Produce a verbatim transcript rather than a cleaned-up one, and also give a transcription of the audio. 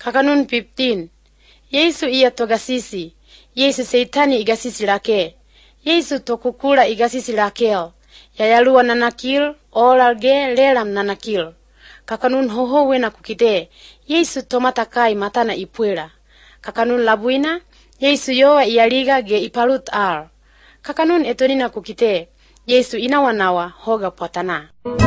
Kakanun fifteen. Yesu iya togasisi. Yesu seitani igasisi lake. Yesu tokukula igasisi lakeo. Yayaluwa nanakil, olalge lelam nanakil. Kakanun hohowe na kukite. Yesu tomatakai matana ipuela. Kakanun labuina. Yesu yoa iyaliga ge ipalut al. Kakanun etonina kukite. Yesu inawanawa hoga potana.